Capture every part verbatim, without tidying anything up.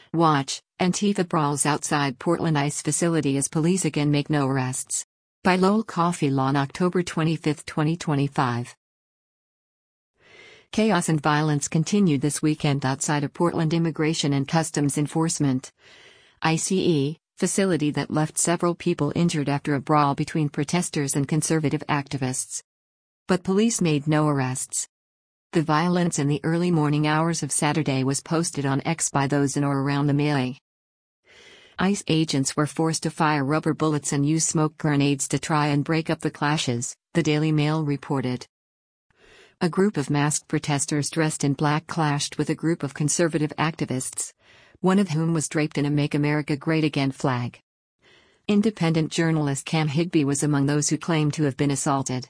Watch, Antifa brawls outside Portland ICE facility as police again make no arrests. By Lowell Cauffiel on October twenty-fifth, twenty twenty-five. Chaos and violence continued this weekend outside of Portland Immigration and Customs Enforcement I C E facility that left several people injured after a brawl between protesters and conservative activists. But police made no arrests. The violence in the early morning hours of Saturday was posted on X by those in or around the melee. ICE agents were forced to fire rubber bullets and use smoke grenades to try and break up the clashes, the Daily Mail reported. A group of masked protesters dressed in black clashed with a group of conservative activists, one of whom was draped in a Make America Great Again flag. Independent journalist Cam Higby was among those who claimed to have been assaulted.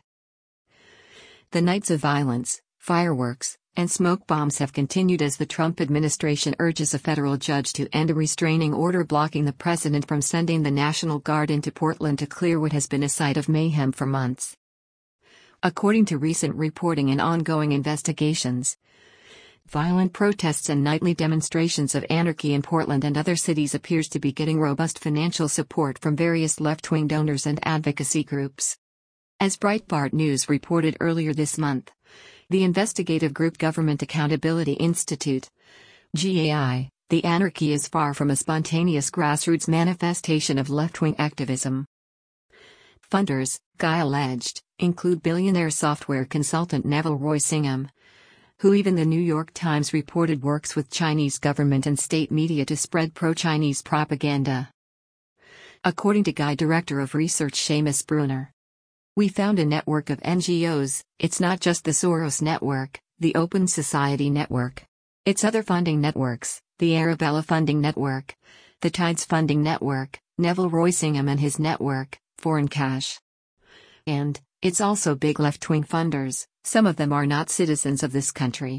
The nights of violence, fireworks, and smoke bombs have continued as the Trump administration urges a federal judge to end a restraining order blocking the president from sending the National Guard into Portland to clear what has been a site of mayhem for months. According to recent reporting and ongoing investigations, violent protests and nightly demonstrations of anarchy in Portland and other cities appears to be getting robust financial support from various left-wing donors and advocacy groups. As Breitbart News reported earlier this month, the investigative group Government Accountability Institute, G A I, the anarchy is far from a spontaneous grassroots manifestation of left-wing activism. Funders, Guy alleged, include billionaire software consultant Neville Roysingham, who even the New York Times reported works with Chinese government and state media to spread pro-Chinese propaganda. According to Guy Director of Research Seamus Bruner, we found a network of N G Os. It's not just the Soros Network, the Open Society Network. It's other funding networks, the Arabella Funding Network, the Tides Funding Network, Neville Roysingham and his network, Foreign Cash. And, it's also big left-wing funders, some of them are not citizens of this country.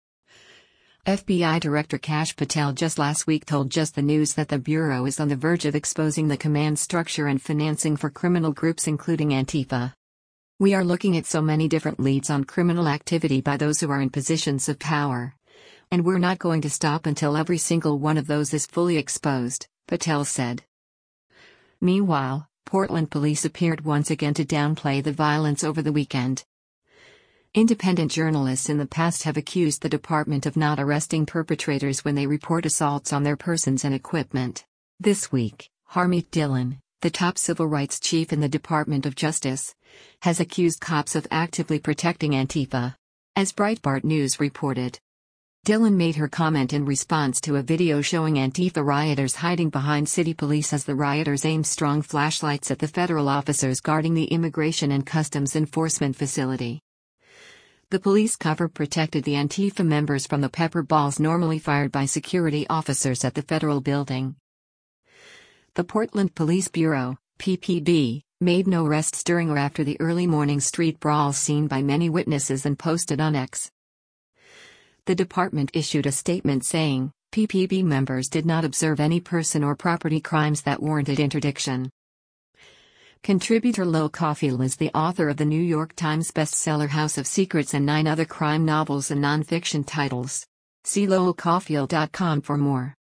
F B I Director Kash Patel just last week told Just the News that the Bureau is on the verge of exposing the command structure and financing for criminal groups including Antifa. We are looking at so many different leads on criminal activity by those who are in positions of power. And we're not going to stop until every single one of those is fully exposed, Patel said. Meanwhile, Portland police appeared once again to downplay the violence over the weekend. Independent journalists in the past have accused the department of not arresting perpetrators when they report assaults on their persons and equipment. This week, Harmeet Dillon, the top civil rights chief in the Department of Justice, has accused cops of actively protecting Antifa. As Breitbart News reported, Dillon made her comment in response to a video showing Antifa rioters hiding behind city police as the rioters aimed strong flashlights at the federal officers guarding the Immigration and Customs Enforcement facility. The police cover protected the Antifa members from the pepper balls normally fired by security officers at the federal building. The Portland Police Bureau, P P B, made no arrests during or after the early morning street brawls seen by many witnesses and posted on X. The department issued a statement saying, P P B members did not observe any person or property crimes that warranted interdiction. Contributor Lowell Cauffiel is the author of the New York Times bestseller House of Secrets and nine other crime novels and nonfiction titles. See lowell cauffiel dot com for more.